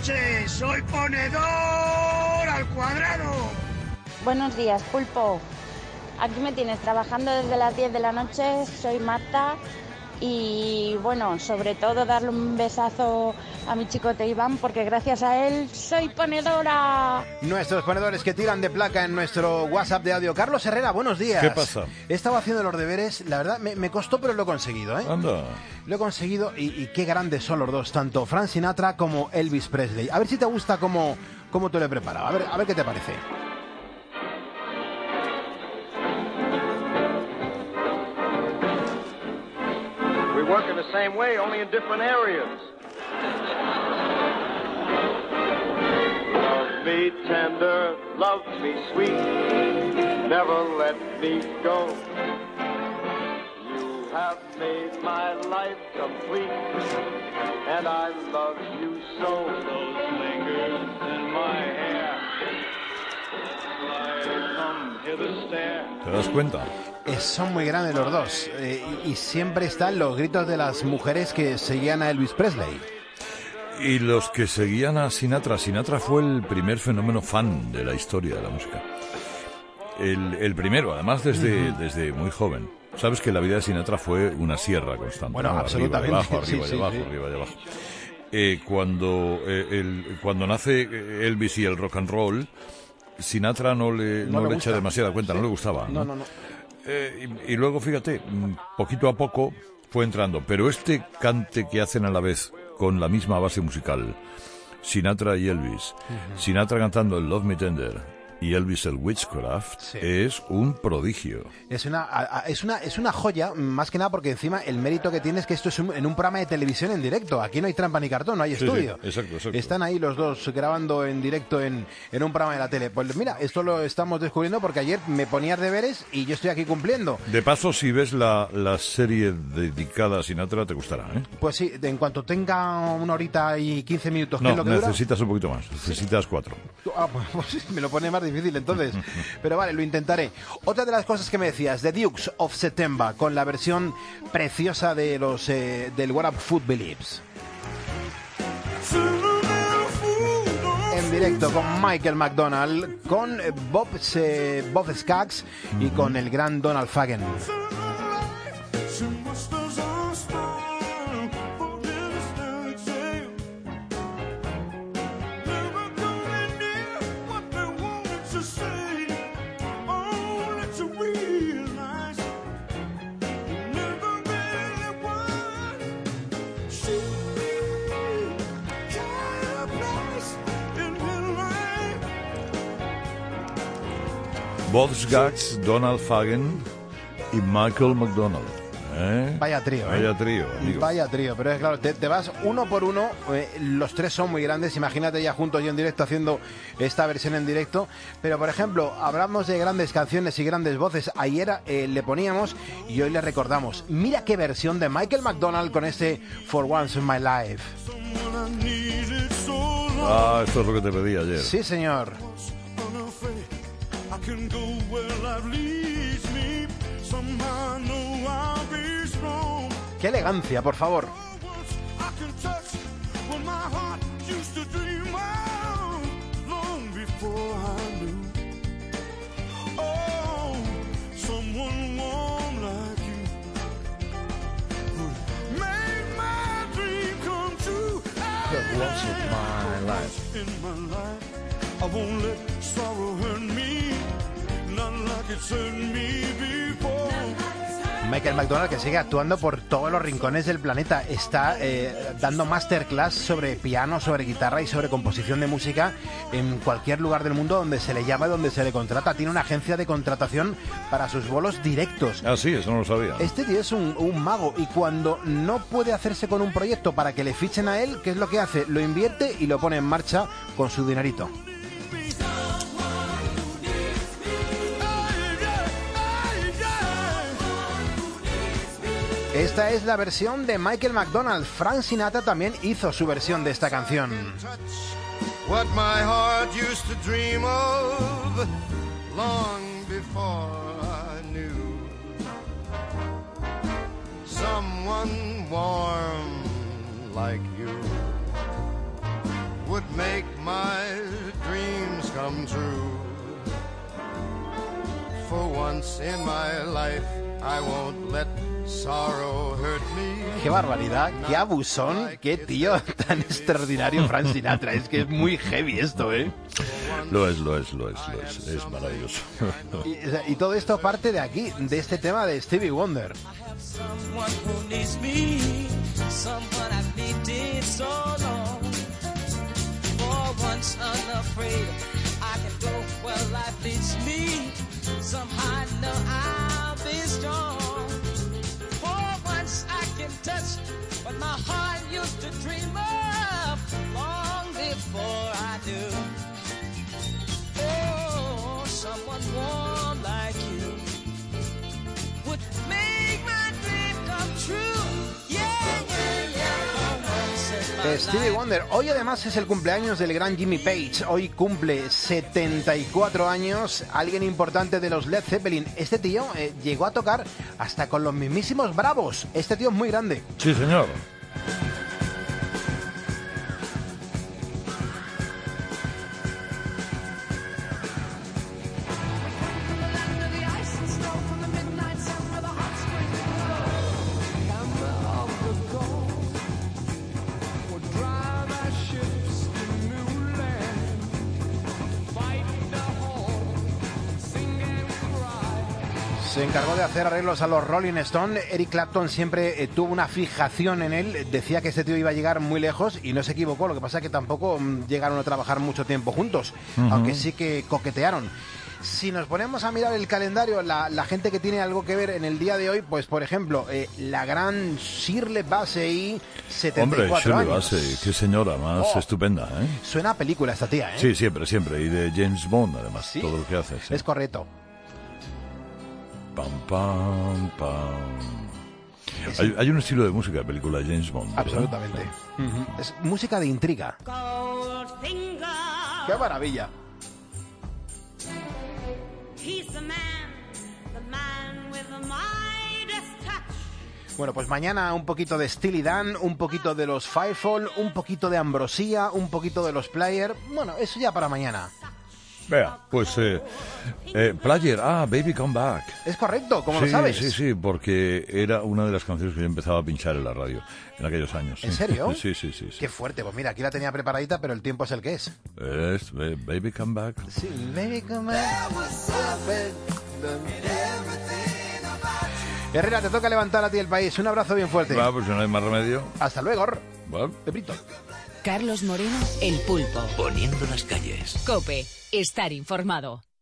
noche. Soy ponedor al cuadrado. Buenos días, Pulpo. Aquí me tienes trabajando desde las 10 de la noche. Soy Marta. Y bueno, sobre todo darle un besazo a mi chicote Iván, porque gracias a él soy ponedora. Nuestros ponedores que tiran de placa en nuestro WhatsApp de audio. Carlos Herrera, buenos días. ¿Qué pasa? He estado haciendo los deberes, la verdad me costó, pero lo he conseguido, ¿eh? Anda. Lo he conseguido y qué grandes son los dos, tanto Frank Sinatra como Elvis Presley. A ver si te gusta cómo te lo he preparado, a ver qué te parece. We work in the same way, only in different areas. Love me tender, love me sweet, never let me go. You have made my life complete, and I love you so. Those fingers in my hair, I come hither stare. ¿Te das cuenta? Son muy grandes los dos y siempre están los gritos de las mujeres que seguían a Elvis Presley. Y los que seguían a Sinatra. Sinatra fue el primer fenómeno fan de la historia de la música. El primero, además desde muy joven. Sabes que la vida de Sinatra fue una sierra constante. Bueno, ¿no? absolutamente. Arriba y abajo. Cuando nace Elvis y el rock and roll, Sinatra no le echa demasiada cuenta, no le gustaba. No. Y luego, fíjate, poquito a poco fue entrando. Pero este cante que hacen a la vez, con la misma base musical, Sinatra y Elvis, Sinatra cantando el Love Me Tender y Elvis el Witchcraft, es un prodigio. Es una joya, más que nada porque encima el mérito que tiene es que esto es en un programa de televisión en directo. Aquí no hay trampa ni cartón, no hay estudio. Sí, exacto. Están ahí los dos grabando en directo en un programa de la tele. Pues mira, esto lo estamos descubriendo porque ayer me ponías deberes y yo estoy aquí cumpliendo. De paso, si ves la serie dedicada a Sinatra, te gustará, ¿eh? Pues sí, en cuanto tenga una horita y 15 minutos, ¿qué es lo que dura? Necesitas un poquito más, necesitas 4. Pues me lo pone más difícil entonces, pero vale, lo intentaré. Otra de las cosas que me decías, The Dukes of September, con la versión preciosa de los del What a Fool Believes. En directo con Michael McDonald, con Bob Skaggs y con el gran Donald Fagen. Bob Skaggs, Donald Fagen y Michael McDonald. Vaya trío, amigos. Vaya trío, pero es claro, te vas uno por uno, los tres son muy grandes, imagínate ya juntos y en directo haciendo esta versión en directo, pero por ejemplo, hablamos de grandes canciones y grandes voces, ayer le poníamos y hoy le recordamos, mira qué versión de Michael McDonald con este For Once in My Life. Esto es lo que te pedí ayer. Sí, señor. ¡Qué elegancia, por favor! Michael McDonald, que sigue actuando por todos los rincones del planeta, está dando masterclass sobre piano, sobre guitarra y sobre composición de música en cualquier lugar del mundo donde se le llama, donde se le contrata. Tiene una agencia de contratación para sus bolos directos. Ah, sí, eso no lo sabía. Este tío es un mago y cuando no puede hacerse con un proyecto para que le fichen a él, ¿qué es lo que hace? Lo invierte y lo pone en marcha con su dinerito. Esta es la versión de Michael McDonald. Frank Sinatra también hizo su versión de esta canción. What my heart used to dream of long before I knew someone warm like you would make come true. For once in my life, I won't let sorrow hurt me. Qué barbaridad, qué abusón, qué tío tan extraordinario Frank Sinatra. Es que es muy heavy esto, ¿eh? Lo es maravilloso. Y todo esto parte de aquí, de este tema de Stevie Wonder. Someone who needs me, someone I've needed so long. For once unafraid, I can go where life leads me. Somehow I know I'll be strong. For once I can touch what my heart used to dream of long before I knew. Oh, someone warm like you would make my dream come true. Yeah, yeah, yeah. For once in my Stevie life. Wonder. Hoy además es el cumpleaños del gran Jimmy Page. Hoy cumple 74 años. Alguien importante de los Led Zeppelin. Este tío llegó a tocar hasta con los mismísimos Bravos. Este tío es muy grande. Sí, señor. Se encargó de hacer arreglos a los Rolling Stones. Eric Clapton siempre tuvo una fijación en él. Decía que este tío iba a llegar muy lejos y no se equivocó. Lo que pasa es que tampoco llegaron a trabajar mucho tiempo juntos, aunque sí que coquetearon. Si nos ponemos a mirar el calendario, la gente que tiene algo que ver en el día de hoy, pues por ejemplo, la gran Shirley Bassey, 74 Hombre, Shirley años. Bassey, qué señora más estupenda, ¿eh? Suena a película esta tía, ¿eh? Sí, siempre. Y de James Bond, además, Sí. todo lo que hace. Sí. Es correcto. Pam, pam, pam. Hay un estilo de música de película de James Bond, ¿verdad? Absolutamente. Es música de intriga. Goldfinger, ¡Qué maravilla! he's the man with the Midas touch. Bueno, pues mañana un poquito de Steely Dan, un poquito de los Firefall, un poquito de Ambrosia, un poquito de los Player. Bueno, eso ya para mañana. Vea, pues Player, Baby Come Back. Es correcto, ¿cómo Sí, lo sabes? sí, porque era una de las canciones que yo empezaba a pinchar en la radio en aquellos años. ¿En sí. serio? Sí. Qué fuerte, pues mira, aquí la tenía preparadita, pero el tiempo es el que es. Es Baby Come Back. Sí, baby, come back. Herrera, te toca levantar a ti el país. Un abrazo bien fuerte. Va, pues no hay más remedio. Hasta luego. Va. Pepito. Carlos Moreno, El Pulpo. Poniendo las calles. COPE. Estar informado.